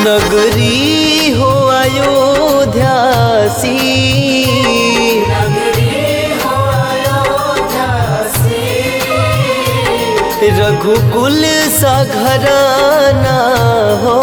नगरी हो अयोध्या सी, रघुकुल सा घराना हो,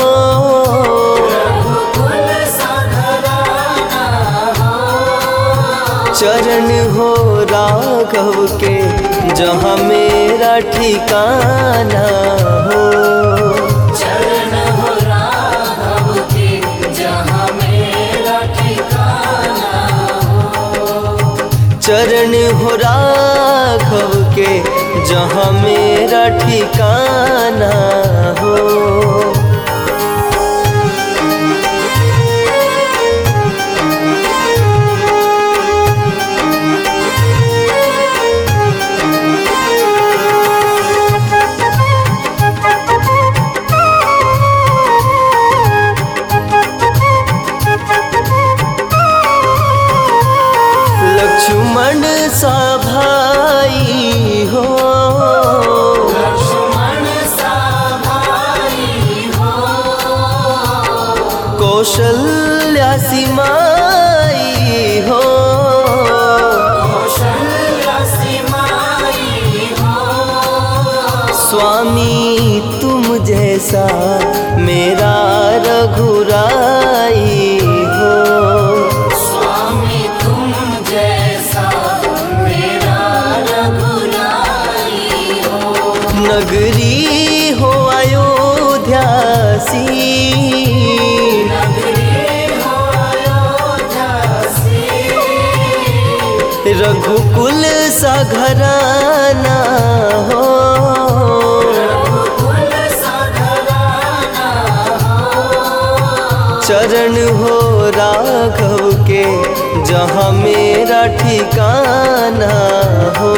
चरण हो राघव के जहाँ मेरा ठिकाना हो। चरण हो राघव के जहाँ मेरा ठिकाना हो। चरण हो राघव के जहाँ मेरा ठिकाना हो। लक्ष्मण सा भाई हो, लक्ष्मण सा भाई हो, कौशल्या सी माई हो, कौशल्या सी माई हो। स्वामी तुम जैसा मेरा रघुराई हो। स्वामी तुम जैसा मेरा रघुराई हो। नगरी हो अयोध्या सी, नगरी हो अयोध्या सी, रघुकुल सा घराना हो, रघुकुल सा घराना हो। चरण हो राघव के जहाँ मेरा ठिकाना हो।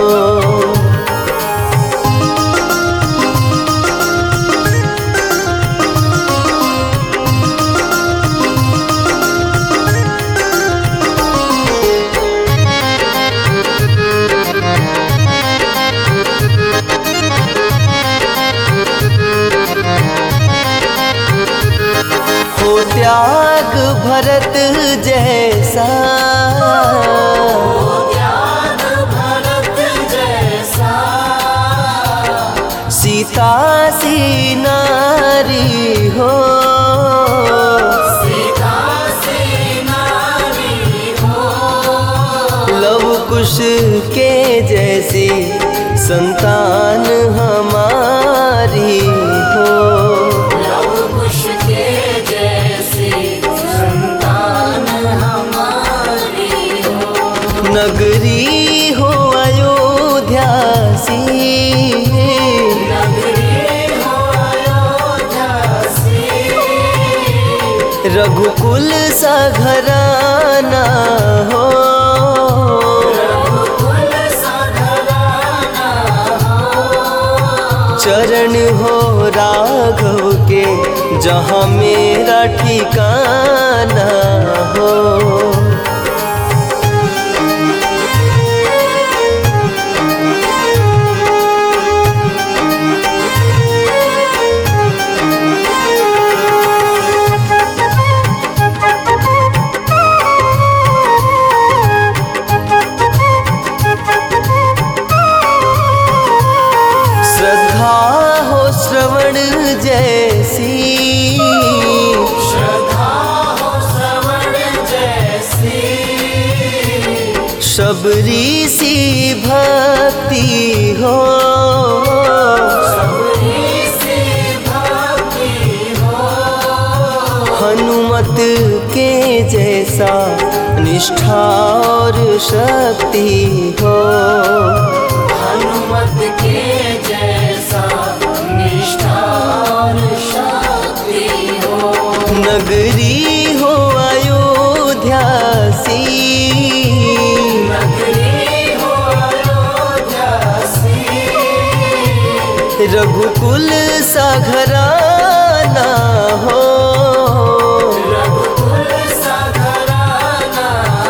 हो त्याग भरत जैसा, हो त्याग भरत जैसा, सीता सी नारी हो, सीता सी नारी हो। लव कुश के जैसी संतान हमारी हो। लव कुश के जैसी संतान हमारी हो। नगरी हो अयोध्या सी, नगरी हो अयोध्या सी, रघुकुल सा घराना हो, रघुकुल सा घराना हो। चरण हो राघव के जहाँ मेरा ठिकाना हो। श्रद्धा हो श्रवण जैसी, श्रद्धा हो श्रवण जैसी, शबरी सी भक्ति हो, सबरी सी भक्ति हो। हनुमत के जैसा निष्ठा और शक्ति हो। हनुमत के जैसा निष्ठा और शक्ति हो। नगरी हो अयोध्या सी, नगरी हो अयोध्या सी, रघुकुल सा घराना हो, रघुकुल सा घराना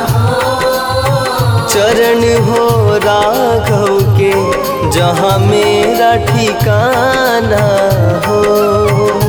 हो। चरण हो राघव के जहाँ मेरा ठिकाना हो।